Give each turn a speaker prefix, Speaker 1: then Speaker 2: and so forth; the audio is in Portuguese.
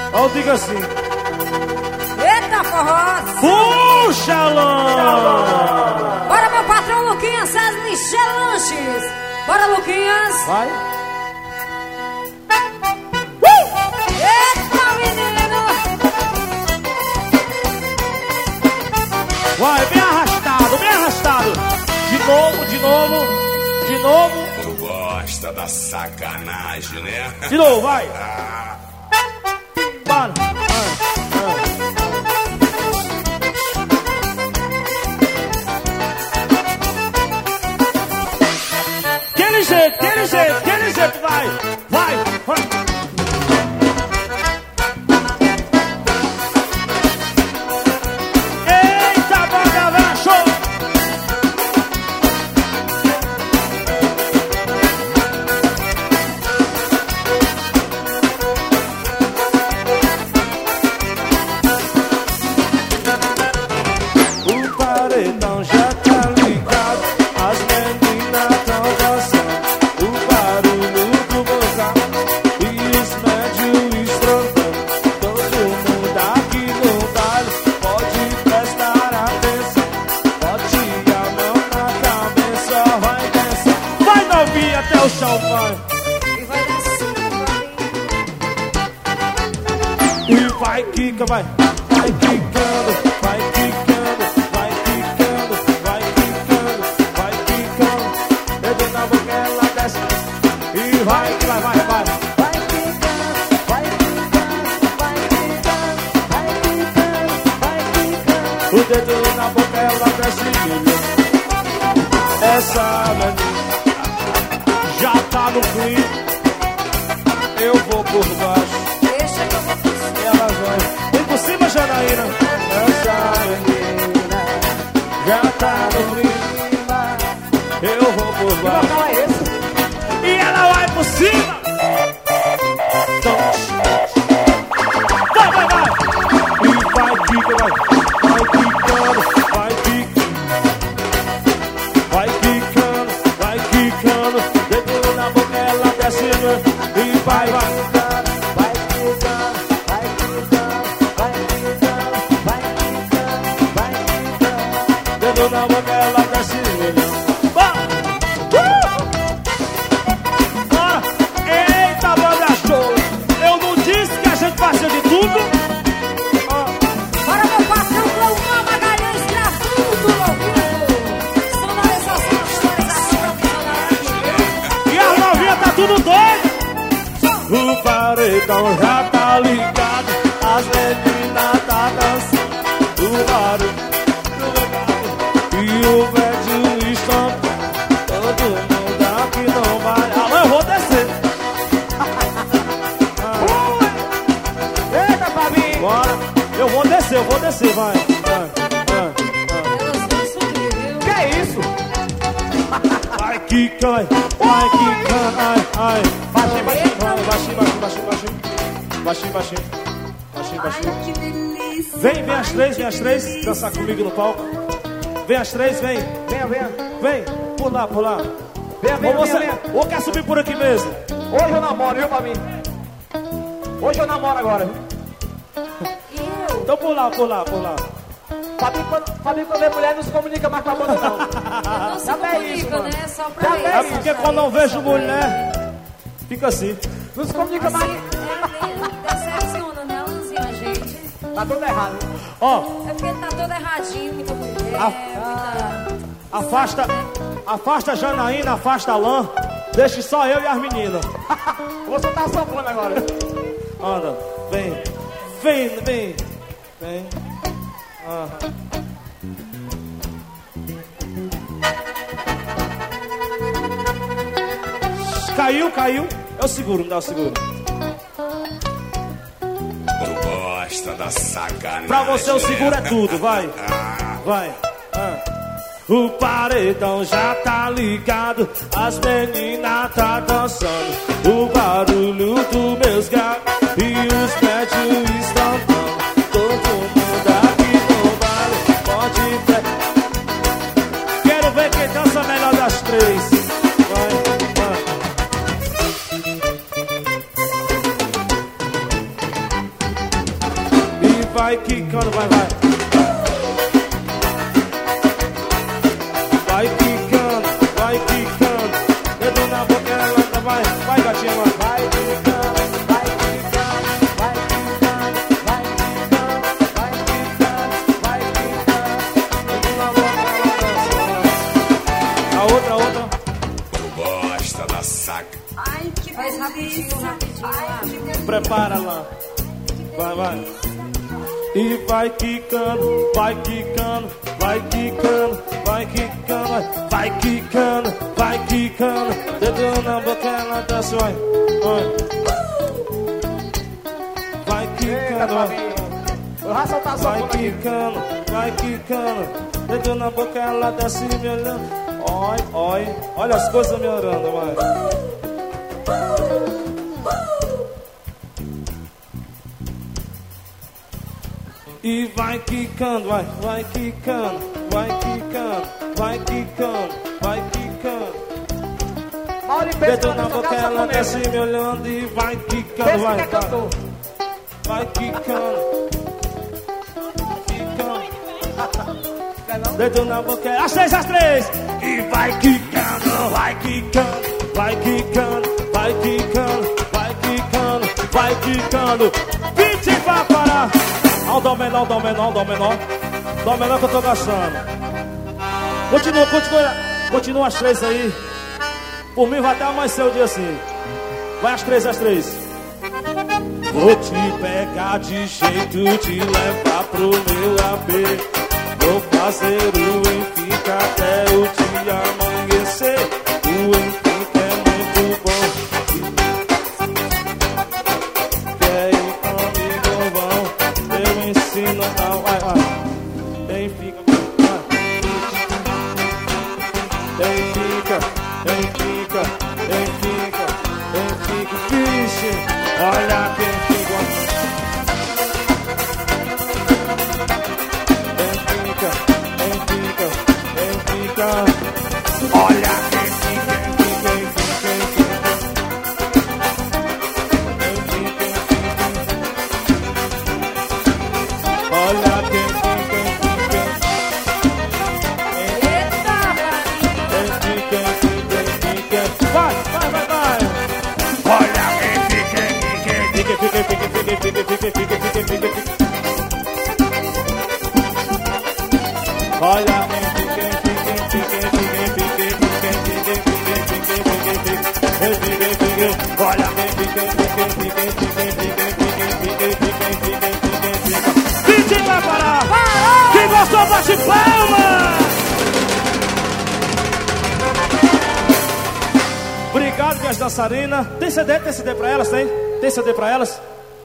Speaker 1: Ou diga assim.
Speaker 2: Eita, forró!
Speaker 1: Puxa, Alô!
Speaker 2: Bora, meu patrão Luquinhas, César Michel Lanches! Bora, Luquinhas!
Speaker 1: Vai!
Speaker 2: Eita, menino!
Speaker 1: Vai, bem arrastado, bem arrastado! De novo!
Speaker 3: Tu gosta da sacanagem, né?
Speaker 1: De novo, vai! Para! Aquele jeito, vai! Eita, bora, vai, show! O paredão já tá ligado, as meninas tão dançando, o barulho do bocado e os médios estrondando. Todo mundo aqui no baile pode prestar atenção, bote a mão na cabeça, vai dançar, vai novinha até o chão, vai.
Speaker 2: E vai descendo,
Speaker 1: E vai quica, vai quicando, vai quicando, vai quicando, vai quicando, vai quicando. Dedo na boca ela desce e vai.
Speaker 2: vai quicando, vai quicando, vai quicando, vai quicando, vai quicando.
Speaker 1: O dedo na boca ela desce e essa menina já tá no fim. Eu vou por baixo,
Speaker 2: Deixa que eu vou por cima.
Speaker 1: ela vai. Vem por cima, Janaína. Essa menina já tá no clima. Eu vou por baixo.
Speaker 4: Qual é esse?
Speaker 1: E ela vai por cima. Vai. E vai quicando, vai quicando, vai quicando, vai quicando. Dedo na boca ela desce e vai.
Speaker 4: Vai quicando, vai quicando, vai quicando, vai quicando, vai quicando.
Speaker 1: Dedo na boca ela desce. Bora! Eita, banda show! Eu não disse que a gente fazia de tudo?
Speaker 2: Bora, meu patrão Cleumar Magalhães, gravando, louquinho! Sonorização das histórias aqui profissionais.
Speaker 1: E as novinhas tá tudo doido! O paredão já tá ligado, as meninas tá dançando, o barulho do legado e o velho estampando. Todo mundo aqui não vai. Alô, eu vou descer!
Speaker 4: Eita, Fabinho!
Speaker 1: Bora! Eu vou descer, vai!
Speaker 2: Elas vão subir, viu?
Speaker 4: Que é isso?
Speaker 1: Vai quicando, ai! Baixinho.
Speaker 2: Ai, que delícia!
Speaker 1: Vem as três, dançar comigo no palco. Vem as três, vem. Vem, pular.
Speaker 4: Venha.
Speaker 1: Ou quer subir por aqui mesmo?
Speaker 4: Hoje eu namoro, viu, Fabinho? Hoje eu namoro agora, viu?
Speaker 2: Eu?
Speaker 1: Então pular.
Speaker 4: Fabinho, quando vê mulher, não se comunica mais com a banda, não.
Speaker 2: Não se
Speaker 4: Já é
Speaker 2: comunica,
Speaker 4: isso, mano.
Speaker 2: né? Só
Speaker 4: Já
Speaker 2: pra
Speaker 4: é
Speaker 2: isso.
Speaker 1: É porque quando eu vejo mulher, fica assim.
Speaker 4: Não se comunica
Speaker 2: Assim,
Speaker 4: mais.
Speaker 2: decepciona, né, Luzinho, a gente?
Speaker 4: Tá tudo errado.
Speaker 1: Ó,
Speaker 2: É porque tá todo erradinho, muita mulher,
Speaker 1: afasta a Janaína, afasta a Lã. Deixe só eu e as meninas.
Speaker 4: Vou soltar a sanfona agora.
Speaker 1: Anda, vem. Caiu. Eu seguro, me dá o seguro.
Speaker 3: Tu gosta da sacanagem.
Speaker 1: Pra você o seguro é tudo, vai. O paredão já tá ligado, as meninas tá dançando, o barulho dos meus gatos e os médios estão dando. Todo mundo aqui no baile pode ver. Quero ver quem dança melhor das três. Vai. vai quicando, vai. Vai quicando, dedo na boca, ela tá, vai, gatinha, vai.
Speaker 4: Vai quicando, vai quicando, vai quicando, vai quicando, vai quicando, vai quicando.
Speaker 1: Dedo na boca, ela dança. A outra.
Speaker 3: Gosta da saca.
Speaker 2: Ai, que faz rapidinho lá.
Speaker 1: Prepara lá. Vai. E vai quicando, vai quicando, vai quicando, vai quicando, vai quicando, vai quicando. Dedo na boca, ela dança, vai. Vai quicando, vai.
Speaker 4: O raça tá só
Speaker 1: Vai quicando, dedo na boca, ela desce me olhando. Olha as coisas me olhando, vai. E vai quicando, vai quicando, vai quicando, vai quicando, vai quicando.
Speaker 4: Mauri pensa
Speaker 1: Dedo
Speaker 4: que
Speaker 1: na
Speaker 4: só
Speaker 1: boca,
Speaker 4: quer
Speaker 1: ela
Speaker 4: comer,
Speaker 1: desce
Speaker 4: né?
Speaker 1: me olhando e vai quicando,
Speaker 4: Pensa que
Speaker 1: vai.
Speaker 4: é cantor.
Speaker 1: Vai quicando. Dedo na boca, às três. E vai quicando, vai quicando, vai quicando, vai quicando, vai quicando, vai quicando. 20 pra parar. Ao dó menor. Dó menor que eu tô gastando. Continua às 3 aí. Por mim vai até amanhecer o dia assim. Vai às 3. Vou te pegar de jeito, te levar pro meu AP. Vou fazer o Enfica até o dia amanhecer. O Enfica é muito bom. Quer ir comigo, vão? Eu ensino a... Vai. Enfica, vixe, olha quem fica. Olha quem fica. Olha quem fica. Vai. Olha quem fica. Olha quem vai parar. Quem gostou, bate palma. Obrigado, minhas dançarinas. Tem CD pra elas, tem? Tem CD pra elas?